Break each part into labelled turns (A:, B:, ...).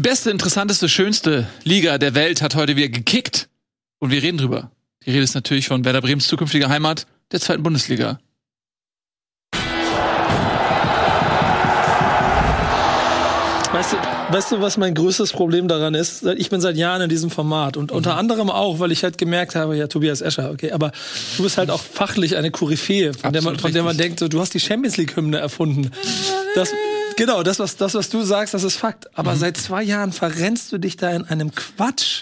A: beste, interessanteste, schönste Liga der Welt hat heute wieder gekickt. Und wir reden drüber. Die Rede ist natürlich von Werder Bremens zukünftiger Heimat, der 2. Bundesliga.
B: Weißt du, was mein größtes Problem daran ist? Ich bin seit Jahren in diesem Format und unter anderem auch, weil ich halt gemerkt habe, ja, Tobias Escher, okay, aber du bist halt auch fachlich eine Koryphäe, von der man denkt, so, du hast die Champions League Hymne erfunden. Das, was du sagst, das ist Fakt. Aber seit 2 Jahren verrennst du dich da in einem Quatsch.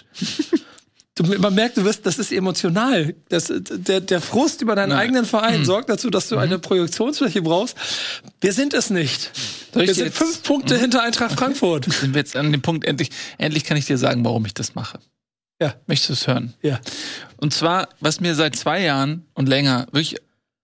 B: Man merkt, das ist emotional. Der Frust über deinen eigenen Verein sorgt dazu, dass du eine Projektionsfläche brauchst. Wir sind es nicht. Wir sind 5 Punkte hinter Eintracht Frankfurt.
A: Sind wir jetzt an dem Punkt, endlich kann ich dir sagen, warum ich das mache.
B: Ja.
A: Möchtest du es hören?
B: Ja.
A: Und zwar, was mir seit 2 Jahren und länger wirklich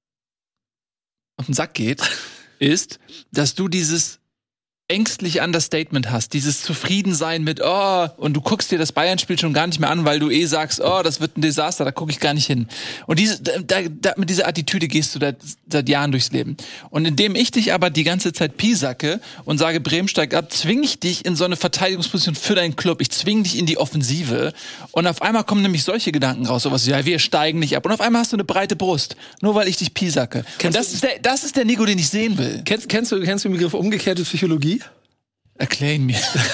A: auf den Sack geht, ist, dass du dieses ängstliche Understatement hast, dieses Zufriedensein mit, und du guckst dir das Bayern-Spiel schon gar nicht mehr an, weil du sagst, das wird ein Desaster, da gucke ich gar nicht hin. Und mit dieser Attitüde gehst du seit Jahren durchs Leben. Und indem ich dich aber die ganze Zeit piesacke und sage, Bremen steigt ab, zwinge ich dich in so eine Verteidigungsposition für deinen Club. Ich zwinge dich in die Offensive. Und auf einmal kommen nämlich solche Gedanken raus, sowas, ja, wir steigen nicht ab. Und auf einmal hast du eine breite Brust, nur weil ich dich piesacke. Und das ist der Nico, den ich sehen will.
B: Kennst du den Begriff umgekehrte Psychologie?
A: Erklär ihn mir.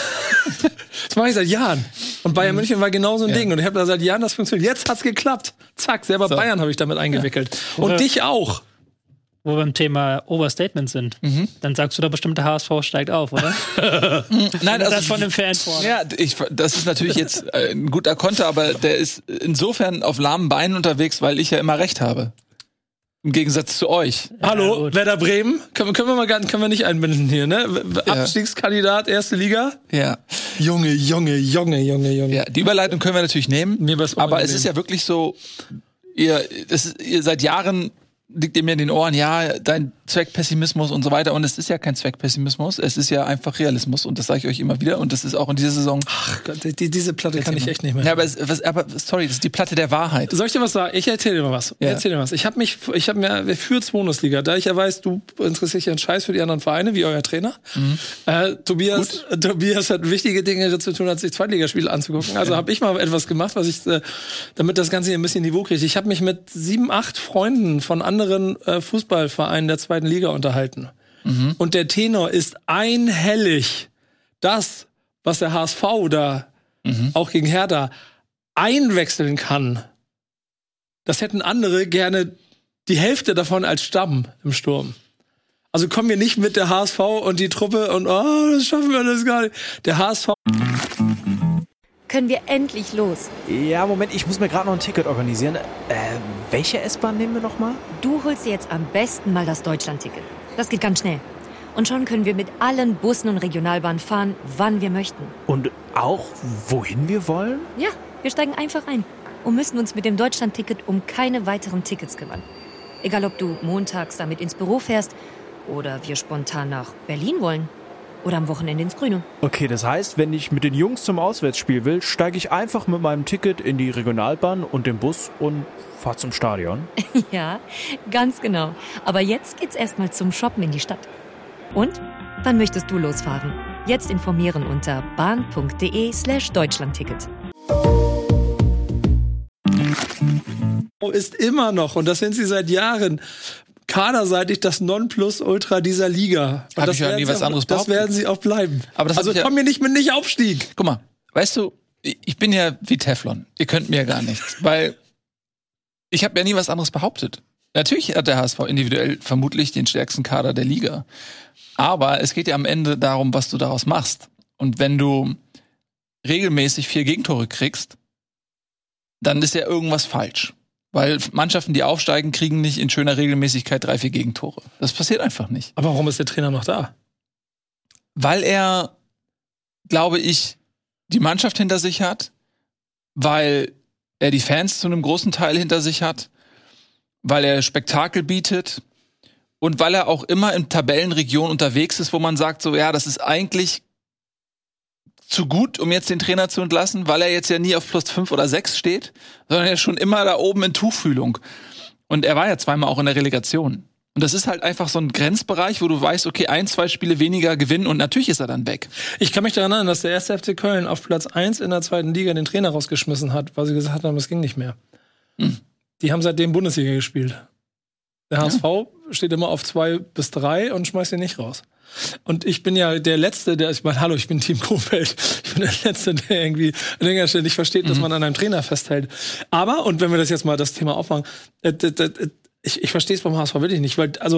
B: Das mache ich seit Jahren. Und Bayern München war genau so ein Ding. Und ich habe da seit Jahren das funktioniert. Jetzt hat's geklappt. Zack, selber so. Bayern habe ich damit eingewickelt. Ja. Und dich auch.
C: Wo wir beim Thema Overstatement sind, dann sagst du doch bestimmt, der HSV steigt auf, oder?
A: Nein, also
C: das von dem Fan vor.
A: Ja, das ist natürlich jetzt ein guter Konter, aber der ist insofern auf lahmen Beinen unterwegs, weil ich ja immer recht habe. Im Gegensatz zu euch.
B: Hallo, Werder Bremen? Können wir nicht einbinden hier, ne? Abstiegskandidat, 1. Liga?
A: Ja.
B: Junge.
A: Ja, die Überleitung können wir natürlich nehmen. Aber es ist ja wirklich so, ihr seit Jahren liegt ihr mir in den Ohren, ja, dein Zweckpessimismus und so weiter. Und es ist ja kein Zweckpessimismus, es ist ja einfach Realismus. Und das sage ich euch immer wieder. Und das ist auch in dieser Saison.
B: Ach Gott, diese Platte kann ich echt nicht mehr.
A: Ja, aber sorry, das ist die Platte der Wahrheit.
B: Soll ich dir was sagen? Ich erzähle dir mal was.
A: Ja.
B: Ich habe mir für Bundesliga, da ich ja weiß, du interessierst dich ja einen Scheiß für die anderen Vereine, wie euer Trainer. Tobias hat wichtige Dinge zu tun, als sich Zweitligaspiele anzugucken. Also habe ich mal etwas gemacht, was ich, damit das Ganze hier ein bisschen Niveau kriegt. Ich habe mich mit 7, 8 Freunden von anderen Fußballvereinen der 2. Liga unterhalten. Und der Tenor ist einhellig. Das, was der HSV da auch gegen Hertha einwechseln kann, das hätten andere gerne die Hälfte davon als Stamm im Sturm. Also kommen wir nicht mit der HSV und die Truppe und das schaffen wir alles gar nicht. Der HSV...
D: Können wir endlich los?
E: Ja, Moment, ich muss mir gerade noch ein Ticket organisieren. Welche S-Bahn nehmen wir noch mal?
D: Du holst dir jetzt am besten mal das Deutschland-Ticket. Das geht ganz schnell. Und schon können wir mit allen Bussen und Regionalbahnen fahren, wann wir möchten.
E: Und auch, wohin wir wollen?
D: Ja, wir steigen einfach ein und müssen uns mit dem Deutschland-Ticket um keine weiteren Tickets kümmern. Egal, ob du montags damit ins Büro fährst oder wir spontan nach Berlin wollen. Oder am Wochenende ins Grüne.
E: Okay, das heißt, wenn ich mit den Jungs zum Auswärtsspiel will, steige ich einfach mit meinem Ticket in die Regionalbahn und den Bus und fahre zum Stadion.
D: Ja, ganz genau. Aber jetzt geht's erstmal zum Shoppen in die Stadt. Und? Wann möchtest du losfahren? Jetzt informieren unter bahn.de/Deutschlandticket.
B: Ist immer noch, und das sind sie seit Jahren, kaderseitig das Nonplusultra dieser Liga.
A: Hab ich ja nie was anderes behauptet.
B: Das werden sie auch bleiben.
A: Aber das
B: komm mir nicht mit Nicht-Aufstieg.
A: Guck mal, weißt du, ich bin ja wie Teflon. Ihr könnt mir gar nichts. Weil ich habe ja nie was anderes behauptet. Natürlich hat der HSV individuell vermutlich den stärksten Kader der Liga. Aber es geht ja am Ende darum, was du daraus machst. Und wenn du regelmäßig 4 Gegentore kriegst, dann ist ja irgendwas falsch. Weil Mannschaften, die aufsteigen, kriegen nicht in schöner Regelmäßigkeit 3, 4 Gegentore. Das passiert einfach nicht.
B: Aber warum ist der Trainer noch da?
A: Weil er, glaube ich, die Mannschaft hinter sich hat, weil er die Fans zu einem großen Teil hinter sich hat, weil er Spektakel bietet und weil er auch immer in Tabellenregionen unterwegs ist, wo man sagt, so ja, das ist eigentlich zu gut, um jetzt den Trainer zu entlassen, weil er jetzt ja nie auf plus 5 oder 6 steht, sondern er ist schon immer da oben in Tuchfühlung. Und er war ja zweimal auch in der Relegation. Und das ist halt einfach so ein Grenzbereich, wo du weißt, okay, 1-2 Spiele weniger gewinnen und natürlich ist er dann weg.
B: Ich kann mich daran erinnern, dass der 1. FC Köln auf Platz 1 in der 2. Liga den Trainer rausgeschmissen hat, weil sie gesagt haben, es ging nicht mehr. Die haben seitdem Bundesliga gespielt. Der HSV steht immer auf 2 bis 3 und schmeißt ihn nicht raus. Und ich bin ja der Letzte, ich bin Team Kofeld. Ich bin der Letzte, der irgendwie an irgendeiner Stelle nicht versteht, dass man an einem Trainer festhält. Aber, und wenn wir das jetzt mal das Thema aufmachen, ich verstehe es beim HSV wirklich nicht, weil, also,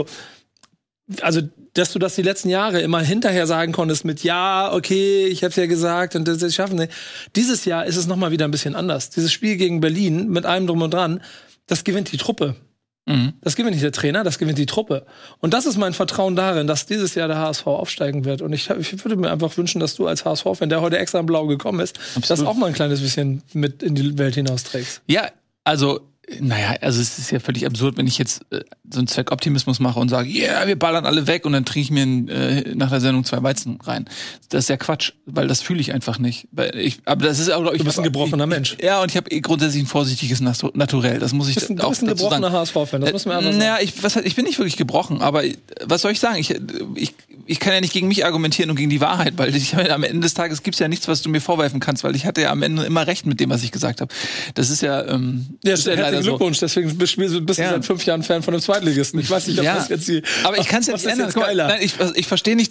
B: dass du das die letzten Jahre immer hinterher sagen konntest mit, ja, okay, ich hab's ja gesagt und das schaffen wir. Dieses Jahr ist es nochmal wieder ein bisschen anders. Dieses Spiel gegen Berlin mit allem drum und dran, das gewinnt die Truppe. Das gewinnt nicht der Trainer, das gewinnt die Truppe. Und das ist mein Vertrauen darin, dass dieses Jahr der HSV aufsteigen wird. Und ich würde mir einfach wünschen, dass du als HSV-Fan, der heute extra in Blau gekommen ist, das auch mal ein kleines bisschen mit in die Welt hinausträgst.
A: Ja, also es ist ja völlig absurd, wenn ich jetzt so einen Zweckoptimismus mache und sage, wir ballern alle weg und dann trinke ich mir nach der Sendung 2 Weizen rein. Das ist ja Quatsch, weil das fühle ich einfach nicht. Aber das ist auch, glaube ich,
B: du bist ein gebrochener Mensch.
A: Ja, und ich habe grundsätzlich ein vorsichtiges Naturell. Das muss ich auch
B: du bist ein gebrochener HSV-Fan, das muss man einfach sagen.
A: Ich bin nicht wirklich gebrochen, aber was soll ich sagen? Ich kann ja nicht gegen mich argumentieren und gegen die Wahrheit, weil am Ende des Tages gibt's ja nichts, was du mir vorwerfen kannst, weil ich hatte ja am Ende immer recht mit dem, was ich gesagt habe. Das ist ja
B: herzlichen Glückwunsch, deswegen bist du seit 5 Jahren Fan von einem Zweitligisten. Ich weiß nicht, ob das jetzt
A: aber ich kann es ja nicht ändern. Nein, ich verstehe nicht,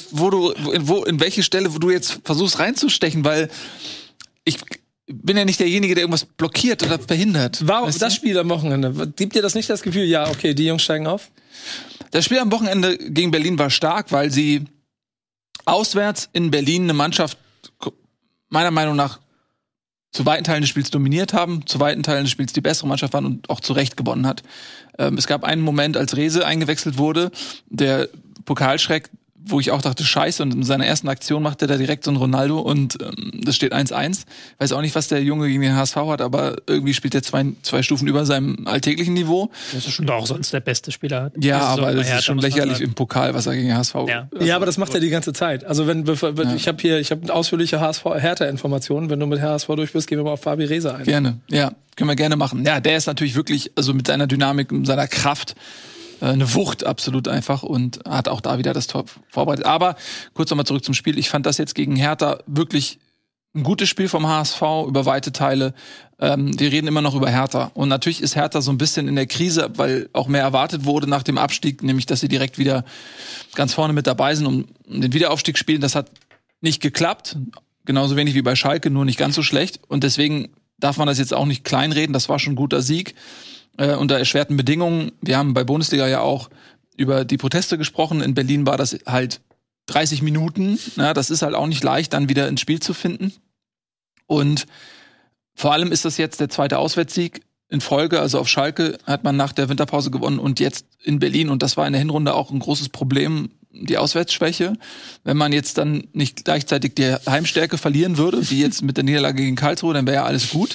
A: in welche Stelle, wo du jetzt versuchst reinzustechen, weil ich bin ja nicht derjenige, der irgendwas blockiert oder verhindert.
B: Warum das Spiel am Wochenende? Gibt dir das nicht das Gefühl, ja, okay, die Jungs steigen auf?
A: Das Spiel am Wochenende gegen Berlin war stark, weil sie auswärts in Berlin eine Mannschaft meiner Meinung nach zu weiten Teilen des Spiels dominiert haben, zu weiten Teilen des Spiels die bessere Mannschaft waren und auch zu Recht gewonnen hat. Es gab einen Moment, als Rehse eingewechselt wurde, der Pokalschreck, wo ich auch dachte, scheiße, und in seiner ersten Aktion macht er da direkt so ein Ronaldo und das steht 1-1. Weiß auch nicht, was der Junge gegen den HSV hat, aber irgendwie spielt er zwei Stufen über seinem alltäglichen Niveau.
C: Das ist schon auch sonst der beste Spieler.
A: Ja, aber das ist schon lächerlich im Pokal, was er gegen den HSV
B: Ja, aber das macht er die ganze Zeit. Also ich habe ausführliche HSV-Hertha-Informationen. Wenn du mit HSV durch bist, gehen wir mal auf Fabi Rehse ein.
A: Gerne, ja, können wir gerne machen. Ja, der ist natürlich wirklich, also mit seiner Dynamik, mit seiner Kraft, eine Wucht absolut einfach und hat auch da wieder das Tor vorbereitet. Aber kurz nochmal zurück zum Spiel. Ich fand das jetzt gegen Hertha wirklich ein gutes Spiel vom HSV über weite Teile. Wir reden immer noch über Hertha. Und natürlich ist Hertha so ein bisschen in der Krise, weil auch mehr erwartet wurde nach dem Abstieg, nämlich dass sie direkt wieder ganz vorne mit dabei sind, um den Wiederaufstieg spielen. Das hat nicht geklappt. Genauso wenig wie bei Schalke, nur nicht ganz so schlecht. Und deswegen darf man das jetzt auch nicht kleinreden. Das war schon ein guter Sieg. Unter erschwerten Bedingungen. Wir haben bei Bundesliga ja auch über die Proteste gesprochen. In Berlin war das halt 30 Minuten. Ja, das ist halt auch nicht leicht, dann wieder ins Spiel zu finden. Und vor allem ist das jetzt der 2. Auswärtssieg in Folge. Also auf Schalke hat man nach der Winterpause gewonnen und jetzt in Berlin. Und das war in der Hinrunde auch ein großes Problem, die Auswärtsschwäche. Wenn man jetzt dann nicht gleichzeitig die Heimstärke verlieren würde, wie jetzt mit der Niederlage gegen Karlsruhe, dann wäre ja alles gut.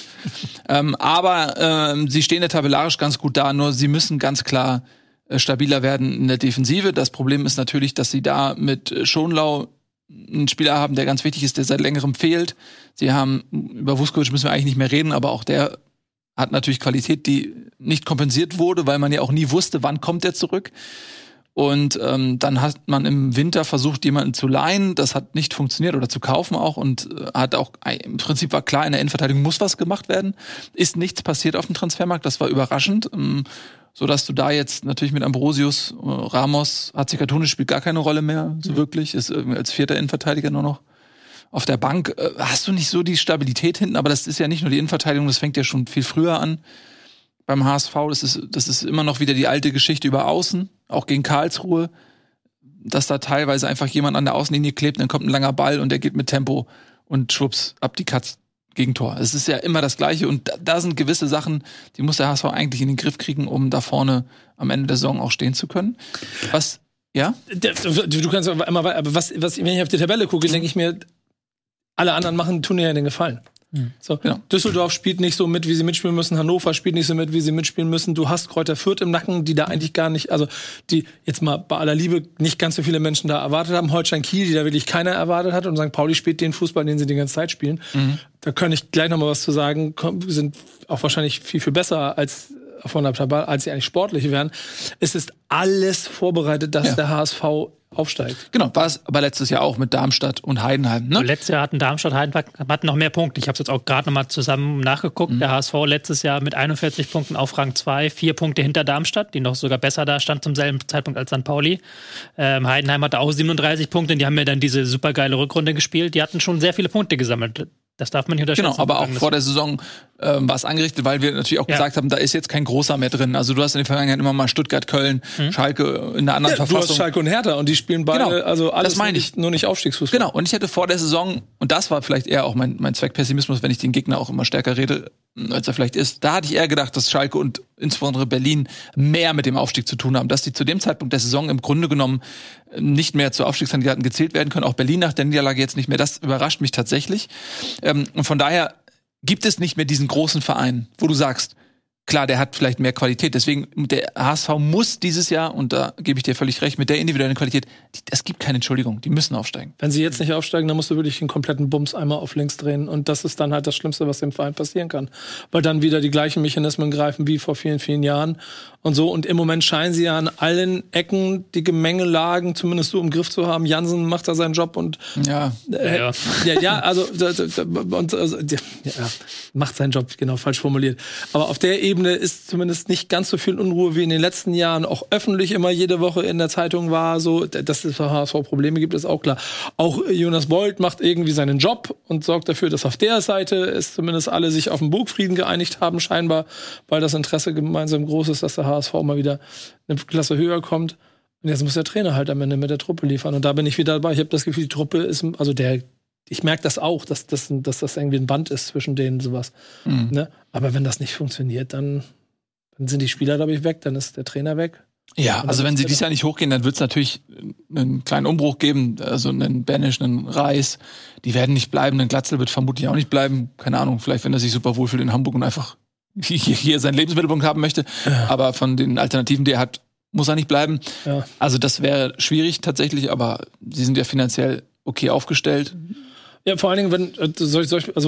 A: Aber sie stehen ja tabellarisch ganz gut da, nur sie müssen ganz klar stabiler werden in der Defensive. Das Problem ist natürlich, dass sie da mit Schonlau einen Spieler haben, der ganz wichtig ist, der seit längerem fehlt. Sie haben, über Vuskovic müssen wir eigentlich nicht mehr reden, aber auch der hat natürlich Qualität, die nicht kompensiert wurde, weil man ja auch nie wusste, wann kommt er zurück. Und dann hat man im Winter versucht, jemanden zu leihen. Das hat nicht funktioniert oder zu kaufen auch. Und hat auch, im Prinzip war klar, in der Innenverteidigung muss was gemacht werden. Ist nichts passiert auf dem Transfermarkt. Das war überraschend. Sodass du da jetzt natürlich mit Ambrosius, Ramos, Hatzikatune spielt gar keine Rolle mehr, so wirklich. Ist als 4. Innenverteidiger nur noch auf der Bank. Hast du nicht so die Stabilität hinten? Aber das ist ja nicht nur die Innenverteidigung, das fängt ja schon viel früher an. Beim HSV, das ist immer noch wieder die alte Geschichte über Außen, auch gegen Karlsruhe, dass da teilweise einfach jemand an der Außenlinie klebt, dann kommt ein langer Ball und der geht mit Tempo und schwupps, ab die Katz, Gegentor. Es ist ja immer das Gleiche und da sind gewisse Sachen, die muss der HSV eigentlich in den Griff kriegen, um da vorne am Ende der Saison auch stehen zu können. Was, ja?
B: Du kannst aber immer, aber was, wenn ich auf die Tabelle gucke, denke ich mir, alle anderen tun dir ja den Gefallen. So, genau. Düsseldorf spielt nicht so mit, wie sie mitspielen müssen. Hannover spielt nicht so mit, wie sie mitspielen müssen. Du hast Kräuter Fürth im Nacken, die da eigentlich gar nicht, also die jetzt mal bei aller Liebe nicht ganz so viele Menschen da erwartet haben. Holstein Kiel, die da wirklich keiner erwartet hat. Und St. Pauli spielt den Fußball, den sie die ganze Zeit spielen. Da kann ich gleich noch mal was zu sagen. Sind auch wahrscheinlich viel, viel besser als von der Tabelle, als sie eigentlich sportlich wären. Es ist alles vorbereitet, dass der HSV aufsteigt.
A: Genau, war es aber letztes Jahr auch mit Darmstadt und Heidenheim. Ne?
C: Letztes Jahr hatten Darmstadt, Heidenheim hatten noch mehr Punkte. Ich habe es jetzt auch gerade noch mal zusammen nachgeguckt. Der HSV letztes Jahr mit 41 Punkten auf Rang 2, 4 Punkte hinter Darmstadt, die noch sogar besser da stand zum selben Zeitpunkt als St. Pauli. Heidenheim hatte auch 37 Punkte, die haben ja dann diese supergeile Rückrunde gespielt. Die hatten schon sehr viele Punkte gesammelt. Das darf man nicht unterschätzen.
A: Genau, aber auch vor der Saison war es angerichtet, weil wir natürlich auch gesagt haben, da ist jetzt kein großer mehr drin. Also du hast in der Vergangenheit immer mal Stuttgart, Köln, Schalke in einer anderen Verfassung.
B: Du hast Schalke und Hertha und die spielen beide, also alles
A: das meine ich.
B: Nur nicht Aufstiegsfußball.
A: Genau, und ich hätte vor der Saison, und das war vielleicht eher auch mein Zweckpessimismus, wenn ich den Gegner auch immer stärker rede, als er vielleicht ist, da hatte ich eher gedacht, dass Schalke und insbesondere Berlin mehr mit dem Aufstieg zu tun haben, dass die zu dem Zeitpunkt der Saison im Grunde genommen nicht mehr zu Aufstiegskandidaten gezählt werden können, auch Berlin nach der Niederlage jetzt nicht mehr. Das überrascht mich tatsächlich. Und von daher gibt es nicht mehr diesen großen Verein, wo du sagst, klar, der hat vielleicht mehr Qualität. Deswegen, der HSV muss dieses Jahr, und da gebe ich dir völlig recht, mit der individuellen Qualität, es gibt keine Entschuldigung, die müssen aufsteigen.
B: Wenn sie jetzt nicht aufsteigen, dann musst du wirklich den kompletten Bums einmal auf links drehen. Und das ist dann halt das Schlimmste, was dem Verein passieren kann. Weil dann wieder die gleichen Mechanismen greifen wie vor vielen, vielen Jahren. Und so. Und im Moment scheinen sie ja an allen Ecken die Gemengelagen zumindest so im Griff zu haben. Jansen macht da seinen Job und macht seinen Job, genau, falsch formuliert. Aber auf der Ebene ist zumindest nicht ganz so viel Unruhe wie in den letzten Jahren. Auch öffentlich immer jede Woche in der Zeitung war so, dass es für HSV Probleme gibt, ist auch klar. Auch Jonas Bold macht irgendwie seinen Job und sorgt dafür, dass auf der Seite es zumindest alle sich auf den Burgfrieden geeinigt haben, scheinbar, weil das Interesse gemeinsam groß ist, dass der HSV mal wieder eine Klasse höher kommt. Und jetzt muss der Trainer halt am Ende mit der Truppe liefern. Und da bin ich wieder dabei. Ich habe das Gefühl, die Truppe ist, also ich merke das auch, dass das irgendwie ein Band ist zwischen denen, sowas. Ne? Aber wenn das nicht funktioniert, dann sind die Spieler, glaube ich, weg, dann ist der Trainer weg.
A: Ja, also wenn sie dieses Jahr nicht hochgehen, dann wird es natürlich einen kleinen Umbruch geben, also einen Banish, einen Reis, die werden nicht bleiben, ein Glatzel wird vermutlich auch nicht bleiben, keine Ahnung, vielleicht wenn er sich super wohlfühlt in Hamburg und einfach hier seinen Lebensmittelpunkt haben möchte, aber von den Alternativen, die er hat, muss er nicht bleiben. Ja. Also das wäre schwierig tatsächlich, aber sie sind ja finanziell okay aufgestellt.
B: Ja, vor allen Dingen, soll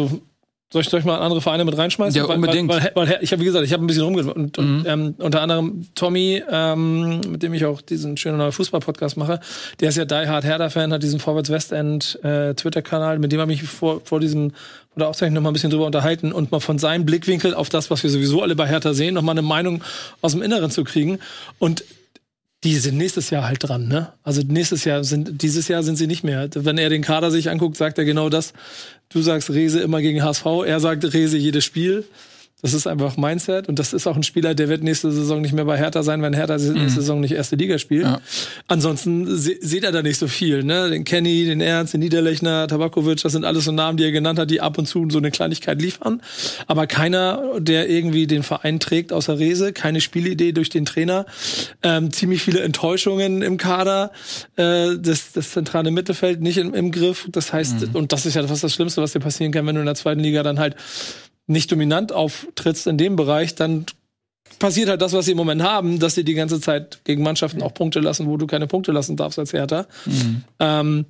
B: ich mal andere Vereine mit reinschmeißen?
A: Ja, unbedingt.
B: Weil ich habe, wie gesagt, ein bisschen rumgehört. Und unter anderem Tommy, mit dem ich auch diesen schönen neuen Fußball-Podcast mache, der ist ja Die Hard Hertha-Fan, hat diesen Vorwärts-Westend Twitter-Kanal, mit dem habe ich mich vor der Aufzeichnung noch mal ein bisschen drüber unterhalten und mal von seinem Blickwinkel auf das, was wir sowieso alle bei Hertha sehen, noch mal eine Meinung aus dem Inneren zu kriegen. Und die sind nächstes Jahr halt dran, ne? Also dieses Jahr sind sie nicht mehr. Wenn er den Kader sich anguckt, sagt er genau das. Du sagst Rehse immer gegen HSV, er sagt Rehse jedes Spiel. Das ist einfach Mindset und das ist auch ein Spieler, der wird nächste Saison nicht mehr bei Hertha sein, wenn Hertha nächste Saison nicht erste Liga spielt. Ja. Ansonsten sieht er da nicht so viel, ne? Den Kenny, den Ernst, den Niederlechner, Tabakovic, das sind alles so Namen, die er genannt hat, die ab und zu so eine Kleinigkeit liefern. Aber keiner, der irgendwie den Verein trägt, außer Rehse, keine Spielidee durch den Trainer, ziemlich viele Enttäuschungen im Kader, das zentrale Mittelfeld nicht im Griff. Das heißt, und das ist ja fast das Schlimmste, was dir passieren kann, wenn du in der zweiten Liga dann halt nicht dominant auftrittst in dem Bereich, dann passiert halt das, was sie im Moment haben, dass sie die ganze Zeit gegen Mannschaften auch Punkte lassen, wo du keine Punkte lassen darfst als Hertha. Und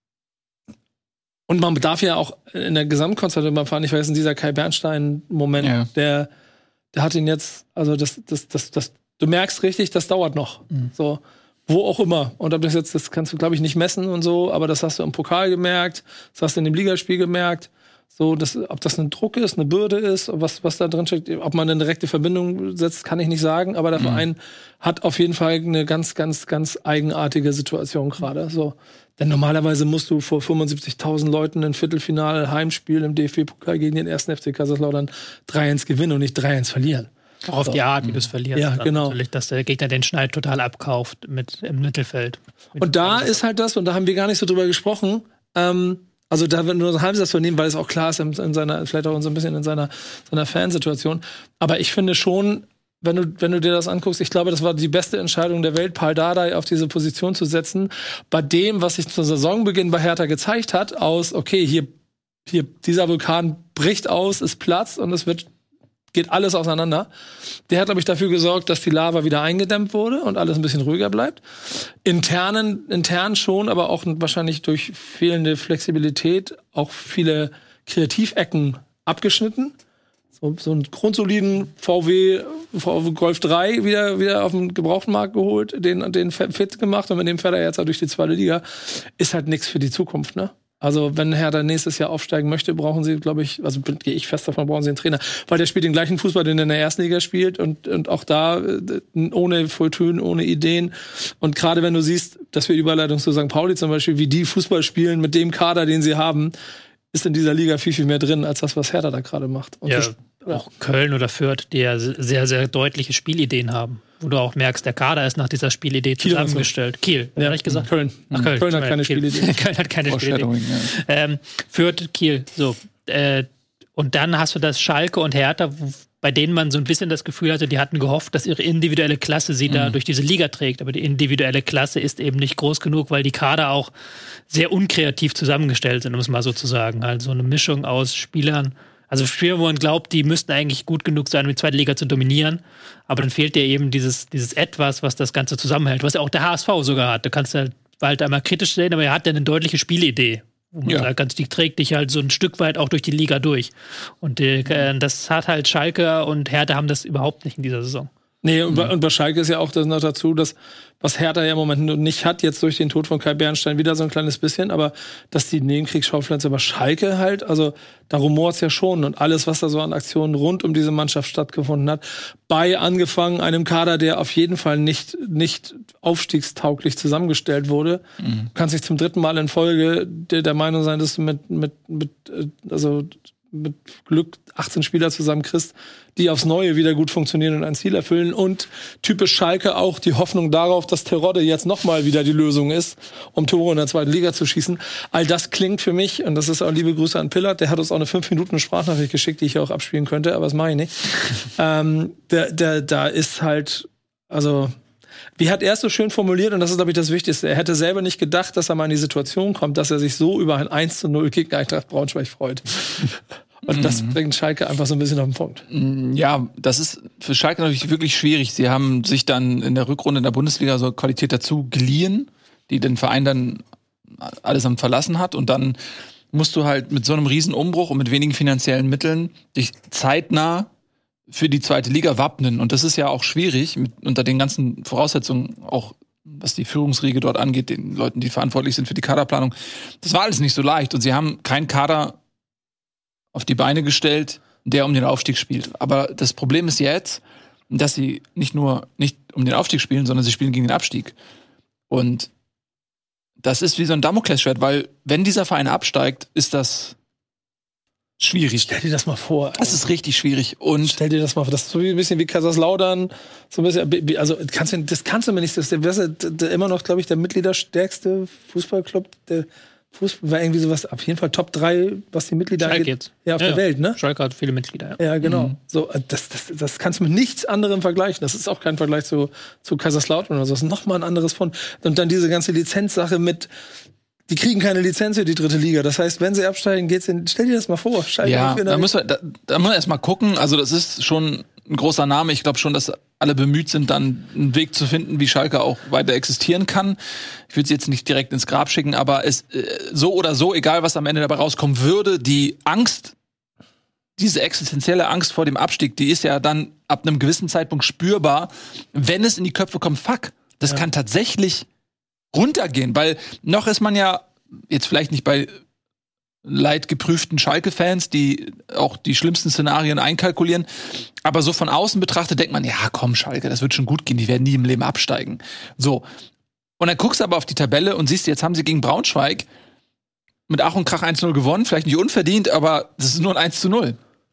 B: man darf ja auch in der Gesamtkonstellation beim Verein, ich weiß, in dieser Kai Bernstein-Moment, der hat ihn jetzt, also das, du merkst richtig, das dauert noch. So, wo auch immer. Und das kannst du, glaube ich, nicht messen und so, aber das hast du im Pokal gemerkt, das hast du in dem Ligaspiel gemerkt. So, ob das ein Druck ist, eine Bürde ist, was da drin steckt, ob man eine direkte Verbindung setzt, kann ich nicht sagen, aber der Verein hat auf jeden Fall eine ganz, ganz, ganz eigenartige Situation gerade. So. Denn normalerweise musst du vor 75.000 Leuten ein Viertelfinale Heimspiel im DFB-Pokal gegen den 1. FC Kaiserslautern 3-1 gewinnen und nicht 3-1 verlieren.
C: Auch auf die Art, wie du es verlierst.
B: Ja, genau.
C: Natürlich, dass der Gegner den Schneid total abkauft im Mittelfeld.
B: Und da ist halt das, und da haben wir gar nicht so drüber gesprochen, also da wird nur so ein halbes Satz vernehmen, weil es auch klar ist in seiner, vielleicht auch so ein bisschen in seiner Fansituation. Aber ich finde schon, wenn du dir das anguckst, ich glaube, das war die beste Entscheidung der Welt, Pal Dardai auf diese Position zu setzen. Bei dem, was sich zum Saisonbeginn bei Hertha gezeigt hat, okay, hier dieser Vulkan bricht aus, es platzt und geht alles auseinander. Der hat, glaube ich, dafür gesorgt, dass die Lava wieder eingedämmt wurde und alles ein bisschen ruhiger bleibt. Intern schon, aber auch wahrscheinlich durch fehlende Flexibilität auch viele Kreativecken abgeschnitten. So einen grundsoliden VW Golf 3 wieder auf den Gebrauchtmarkt geholt, den fit gemacht und mit dem fährt er jetzt durch die zweite Liga. Ist halt nichts für die Zukunft, ne? Also wenn Hertha nächstes Jahr aufsteigen möchte, brauchen sie, glaube ich, also gehe ich fest davon, brauchen sie einen Trainer. Weil der spielt den gleichen Fußball, den er in der ersten Liga spielt und auch da ohne Volltünen, ohne Ideen. Und gerade wenn du siehst, dass wir Überleitung zu St. Pauli zum Beispiel, wie die Fußball spielen mit dem Kader, den sie haben, ist in dieser Liga viel, viel mehr drin, als das, was Hertha da gerade macht. Und
C: auch Köln oder Fürth, die ja sehr, sehr deutliche Spielideen haben. Wo du auch merkst, der Kader ist nach dieser Spielidee zusammengestellt. Kiel, ja, richtig gesagt?
B: Köln.
C: Ach, Köln.
B: Köln hat keine Spielidee.
C: Köln hat keine Spielidee. Fürth, Kiel, so. Und dann hast du das Schalke und Hertha, bei denen man so ein bisschen das Gefühl hatte, die hatten gehofft, dass ihre individuelle Klasse sie da durch diese Liga trägt. Aber die individuelle Klasse ist eben nicht groß genug, weil die Kader auch sehr unkreativ zusammengestellt sind, um es mal so zu sagen. Also eine Mischung aus Spielern, also Spieler, wo man glaubt, die müssten eigentlich gut genug sein, um die zweite Liga zu dominieren. Aber dann fehlt dir eben dieses Etwas, was das Ganze zusammenhält. Was ja auch der HSV sogar hat. Du kannst halt einmal kritisch sehen, aber er hat ja eine deutliche Spielidee. Wo man sagen kann, die trägt dich halt so ein Stück weit auch durch die Liga durch. Und das hat halt Schalke und Hertha haben das überhaupt nicht in dieser Saison.
B: Nee, und bei Schalke ist ja auch das noch dazu, dass was Hertha ja im Moment nicht hat, jetzt durch den Tod von Kai Bernstein wieder so ein kleines bisschen, aber dass die Nebenkriegsschauplätze bei Schalke halt, also da rumort's ja schon und alles, was da so an Aktionen rund um diese Mannschaft stattgefunden hat, bei angefangen einem Kader, der auf jeden Fall nicht aufstiegstauglich zusammengestellt wurde, kannst dich zum 3. Mal in Folge der Meinung sein, dass du mit Glück 18 Spieler zusammenkriegst, die aufs Neue wieder gut funktionieren und ein Ziel erfüllen. Und typisch Schalke auch die Hoffnung darauf, dass Terodde jetzt nochmal wieder die Lösung ist, um Tore in der zweiten Liga zu schießen. All das klingt für mich, und das ist auch liebe Grüße an Pillard, der hat uns auch eine 5 Minuten Sprachnachricht geschickt, die ich auch abspielen könnte, aber das mache ich nicht. Da ist halt, also, wie hat er es so schön formuliert, und das ist, glaube ich, das Wichtigste. Er hätte selber nicht gedacht, dass er mal in die Situation kommt, dass er sich so über ein 1:0 gegen Eintracht Braunschweig freut. Und das bringt Schalke einfach so ein bisschen auf den Punkt.
A: Ja, das ist für Schalke natürlich wirklich schwierig. Sie haben sich dann in der Rückrunde in der Bundesliga so Qualität dazu geliehen, die den Verein dann allesamt verlassen hat. Und dann musst du halt mit so einem Riesenumbruch und mit wenigen finanziellen Mitteln dich zeitnah für die zweite Liga wappnen. Und das ist ja auch schwierig, unter den ganzen Voraussetzungen, auch was die Führungsriege dort angeht, den Leuten, die verantwortlich sind für die Kaderplanung. Das war alles nicht so leicht. Und sie haben keinen Kader auf die Beine gestellt, der um den Aufstieg spielt. Aber das Problem ist jetzt, dass sie nicht um den Aufstieg spielen, sondern sie spielen gegen den Abstieg. Und das ist wie so ein Damoklesschwert, weil wenn dieser Verein absteigt, ist das schwierig.
B: Stell dir das mal vor.
A: Das ist richtig schwierig. Und
B: stell dir das mal vor. Das ist so ein bisschen wie Kaiserslautern. So ein bisschen, also das kannst du mir nicht. Das ist immer noch, glaube ich, der mitgliederstärkste Fußballclub. Der Fußball war irgendwie sowas, auf jeden Fall Top 3, was die Mitglieder
C: Schalke
B: angeht.
C: jetzt.
B: Ja, auf der Welt, ne?
C: Schalke hat viele Mitglieder, ja.
B: Ja, genau. So, das kannst du mit nichts anderem vergleichen. Das ist auch kein Vergleich zu Kaiserslautern oder so. Das ist nochmal ein anderes Fund. Und dann diese ganze Lizenzsache mit, die kriegen keine Lizenz für die 3. Liga. Das heißt, wenn sie absteigen, stell dir das mal vor. Schalke,
A: ja, da muss man erst mal gucken. Also das ist schon ein großer Name. Ich glaube schon, dass alle bemüht sind, dann einen Weg zu finden, wie Schalke auch weiter existieren kann. Ich würde sie jetzt nicht direkt ins Grab schicken, aber es so oder so, egal was am Ende dabei rauskommen würde, die Angst, diese existenzielle Angst vor dem Abstieg, die ist ja dann ab einem gewissen Zeitpunkt spürbar, wenn es in die Köpfe kommt, fuck, das kann tatsächlich runtergehen, weil noch ist man ja jetzt vielleicht nicht bei leidgeprüften Schalke-Fans, die auch die schlimmsten Szenarien einkalkulieren. Aber so von außen betrachtet denkt man, ja komm Schalke, das wird schon gut gehen, die werden nie im Leben absteigen. So. Und dann guckst du aber auf die Tabelle und siehst, jetzt haben sie gegen Braunschweig mit Ach und Krach 1:0 gewonnen, vielleicht nicht unverdient, aber das ist nur ein 1:0.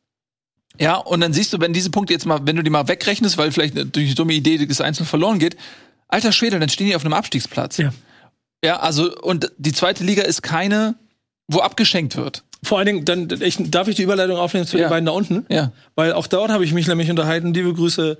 A: Ja, und dann siehst du, wenn diese Punkte jetzt mal, wenn du die mal wegrechnest, weil vielleicht durch die dumme Idee das 1:0 verloren geht, alter Schwede, dann stehen die auf einem Abstiegsplatz. Ja, also, und die zweite Liga ist keine, wo abgeschenkt wird.
B: Vor allen Dingen, darf ich die Überleitung aufnehmen zu den beiden da unten?
A: Ja.
B: Weil auch dort habe ich mich nämlich unterhalten. Liebe Grüße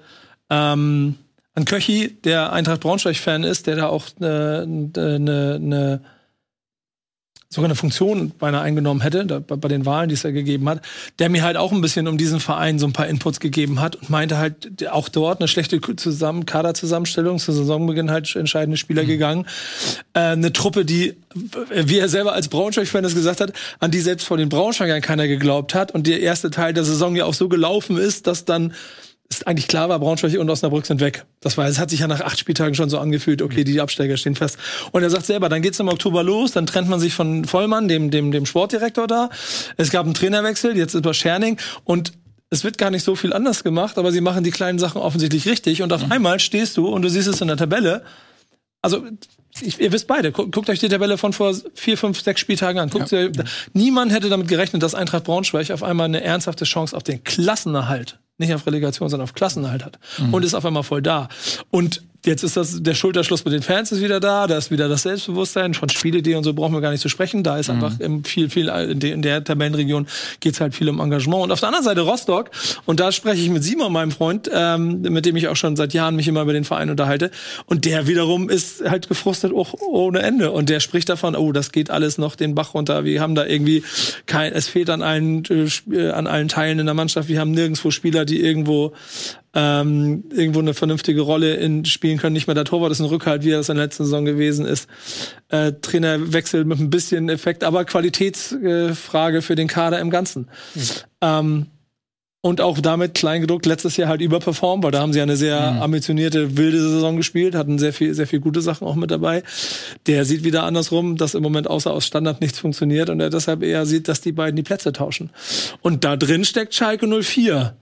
B: an Köchi, der Eintracht Braunschweig-Fan ist, der da auch eine sogar eine Funktion beinahe eingenommen hätte, bei den Wahlen, die es ja gegeben hat, der mir halt auch ein bisschen um diesen Verein so ein paar Inputs gegeben hat und meinte halt, auch dort eine schlechte Kaderzusammenstellung, zu Saisonbeginn halt entscheidende Spieler gegangen. Eine Truppe, die, wie er selber als Braunschweig-Fan das gesagt hat, an die selbst vor den Braunschweigern keiner geglaubt hat und der erste Teil der Saison ja auch so gelaufen ist, dass dann ist eigentlich klar war, Braunschweig und Osnabrück sind weg. Es hat sich ja nach 8 Spieltagen schon so angefühlt, okay, die Absteiger stehen fest. Und er sagt selber, dann geht's im Oktober los, dann trennt man sich von Vollmann, dem Sportdirektor da. Es gab einen Trainerwechsel, jetzt ist bei Scherning und es wird gar nicht so viel anders gemacht, aber sie machen die kleinen Sachen offensichtlich richtig und auf einmal stehst du und du siehst es in der Tabelle. Also, ihr wisst beide, guckt euch die Tabelle von vor 4, 5, 6 Spieltagen an. Niemand hätte damit gerechnet, dass Eintracht Braunschweig auf einmal eine ernsthafte Chance auf den Klassenerhalt, nicht auf Relegation, sondern auf Klassenerhalt hat. Und ist auf einmal voll da. Und jetzt ist der Schulterschluss mit den Fans ist wieder da ist wieder das Selbstbewusstsein, von Spielidee und so brauchen wir gar nicht zu sprechen. Da ist einfach viel in der Tabellenregion geht's halt viel um Engagement. Und auf der anderen Seite Rostock, und da spreche ich mit Simon, meinem Freund, mit dem ich auch schon seit Jahren mich immer über den Verein unterhalte. Und der wiederum ist halt gefrustet auch ohne Ende. Und der spricht davon, oh, das geht alles noch den Bach runter. Wir haben da irgendwie es fehlt an allen Teilen in der Mannschaft. Wir haben nirgendwo Spieler, die irgendwo eine vernünftige Rolle spielen können. Nicht mehr der Torwart ist ein Rückhalt, wie er das in der letzten Saison gewesen ist. Trainerwechsel mit ein bisschen Effekt, aber Qualitätsfrage für den Kader im Ganzen. Und auch damit kleingedruckt letztes Jahr halt überperformt, weil da haben sie eine sehr ambitionierte, wilde Saison gespielt, hatten sehr viel gute Sachen auch mit dabei. Der sieht wieder andersrum, dass im Moment außer aus Standard nichts funktioniert und er deshalb eher sieht, dass die beiden die Plätze tauschen. Und da drin steckt Schalke 04.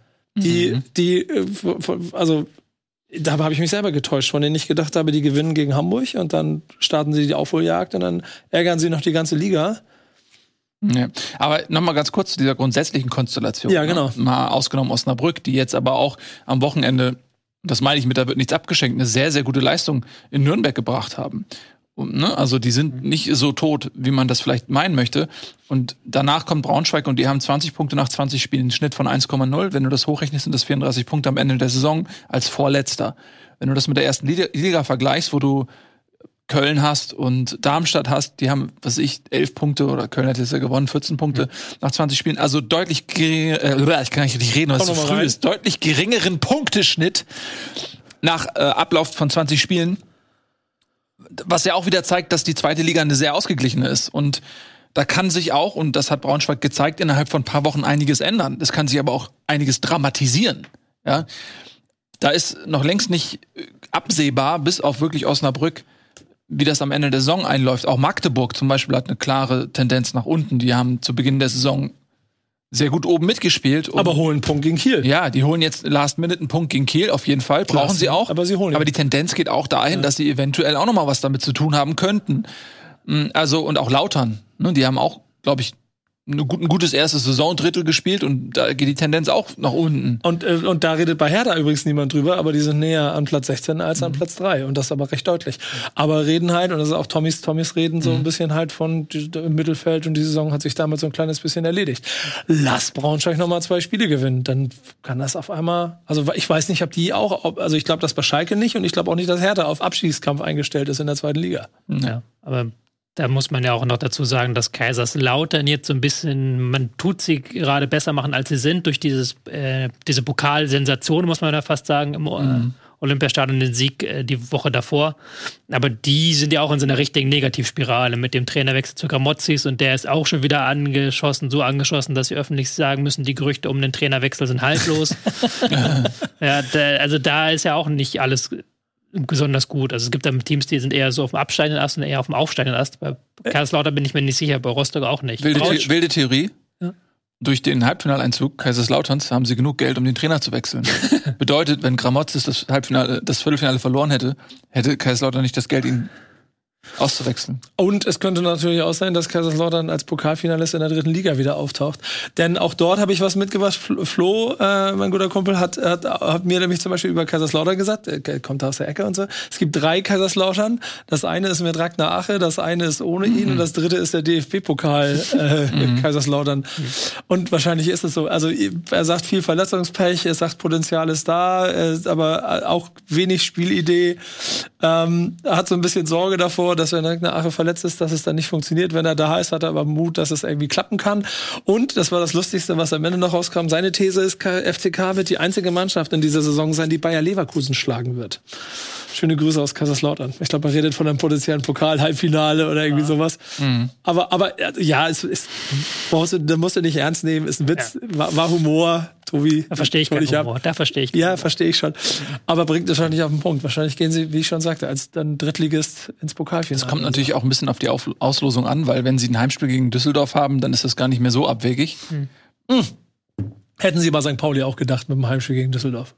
B: Also da habe ich mich selber getäuscht, von denen ich gedacht habe, die gewinnen gegen Hamburg und dann starten sie die Aufholjagd und dann ärgern sie noch die ganze Liga.
A: Ja. Aber nochmal ganz kurz zu dieser grundsätzlichen Konstellation.
B: Ja, genau.
A: Mal ausgenommen Osnabrück, die jetzt aber auch am Wochenende, das meine ich mit, da wird nichts abgeschenkt, eine sehr, sehr gute Leistung in Nürnberg gebracht haben. Also die sind nicht so tot, wie man das vielleicht meinen möchte. Und danach kommt Braunschweig und die haben 20 Punkte nach 20 Spielen, einen Schnitt von 1,0. Wenn du das hochrechnest, sind das 34 Punkte am Ende der Saison als Vorletzter. Wenn du das mit der ersten Liga vergleichst, wo du Köln hast und Darmstadt hast, die haben, 11 Punkte, oder Köln hat jetzt ja gewonnen, 14 Punkte nach 20 Spielen. Also deutlich ich kann nicht richtig reden, weil es so früh ist. Deutlich geringeren Punkteschnitt nach Ablauf von 20 Spielen. Was ja auch wieder zeigt, dass die zweite Liga eine sehr ausgeglichene ist. Und da kann sich auch, und das hat Braunschweig gezeigt, innerhalb von ein paar Wochen einiges ändern. Das kann sich aber auch einiges dramatisieren. Ja? Da ist noch längst nicht absehbar, bis auf wirklich Osnabrück, wie das am Ende der Saison einläuft. Auch Magdeburg zum Beispiel hat eine klare Tendenz nach unten. Die haben zu Beginn der Saison sehr gut oben mitgespielt.
B: Aber holen einen Punkt gegen Kiel.
A: Ja, die holen jetzt last minute einen Punkt gegen Kiel, auf jeden Fall. Brauchen sie auch.
B: Aber sie holen ihn.
A: Aber die Tendenz geht auch dahin, dass sie eventuell auch noch mal was damit zu tun haben könnten. Also, und auch Lautern. Ne, die haben auch, glaube ich, ein gutes erstes Saisondrittel gespielt und da geht die Tendenz auch nach unten.
B: Und da redet bei Hertha übrigens niemand drüber, aber die sind näher an Platz 16 als an Platz 3 und das aber recht deutlich. Aber reden halt, und das ist auch Tommys Reden so ein bisschen halt von im Mittelfeld und die Saison hat sich damit so ein kleines bisschen erledigt. Lass Braunschweig nochmal 2 Spiele gewinnen, dann kann das auf einmal, also ich weiß nicht, ob die auch, also ich glaube, dass bei Schalke nicht und ich glaube auch nicht, dass Hertha auf Abstiegskampf eingestellt ist in der zweiten Liga.
C: Ja, aber da muss man ja auch noch dazu sagen, dass Kaiserslautern jetzt so ein bisschen, man tut sie gerade besser machen, als sie sind, durch diese Pokalsensation, muss man ja fast sagen, im Olympiastadion, den Sieg die Woche davor. Aber die sind ja auch in so einer richtigen Negativspirale mit dem Trainerwechsel zu Gramotzis und der ist auch schon wieder so angeschossen, dass sie öffentlich sagen müssen, die Gerüchte um den Trainerwechsel sind haltlos. Ja, also da ist ja auch nicht alles besonders gut. Also es gibt da Teams, die sind eher so auf dem absteigenden Ast und eher auf dem aufsteigenden Ast. Bei Kaiserslautern bin ich mir nicht sicher, bei Rostock auch nicht.
A: Wilde Theorie. Ja. Durch den Halbfinaleinzug Kaiserslauterns haben sie genug Geld, um den Trainer zu wechseln. Bedeutet, wenn Gramotzis das Viertelfinale verloren hätte Kaiserslautern nicht das Geld, ihn auszuwechseln.
B: Und es könnte natürlich auch sein, dass Kaiserslautern als Pokalfinalist in der 3. Liga wieder auftaucht. Denn auch dort habe ich was mitgebracht. Flo, mein guter Kumpel, hat mir nämlich zum Beispiel über Kaiserslautern gesagt, er kommt aus der Ecke und so. Es gibt 3 Kaiserslautern. Das eine ist mit Ragnar Ache, das eine ist ohne ihn und das dritte ist der DFB-Pokal Kaiserslautern. Und wahrscheinlich ist es so. Also er sagt viel Verletzungspech, er sagt Potenzial ist da, aber auch wenig Spielidee. Hat so ein bisschen Sorge davor, dass wenn eine Ache verletzt ist, dass es dann nicht funktioniert. Wenn er da ist, hat er aber Mut, dass es irgendwie klappen kann. Und, das war das Lustigste, was am Ende noch rauskam, seine These ist, FCK wird die einzige Mannschaft in dieser Saison sein, die Bayer Leverkusen schlagen wird. Schöne Grüße aus Kaiserslautern. Ich glaube, man redet von einem potenziellen Pokal-Halbfinale oder irgendwie sowas. Aber ja, da musst du nicht ernst nehmen, ist ein Witz, war Humor. Tobi,
C: da verstehe ich keinen Humor. Da verstehe ich.
B: Ja, verstehe ich schon. Aber bringt es wahrscheinlich auf den Punkt. Wahrscheinlich gehen sie, wie ich schon sagte, als dann Drittligist ins Pokalfinale.
A: Das kommt natürlich auch ein bisschen auf die Auslosung an, weil wenn sie ein Heimspiel gegen Düsseldorf haben, dann ist das gar nicht mehr so abwegig.
B: Hätten sie bei St. Pauli auch gedacht mit dem Heimspiel gegen Düsseldorf.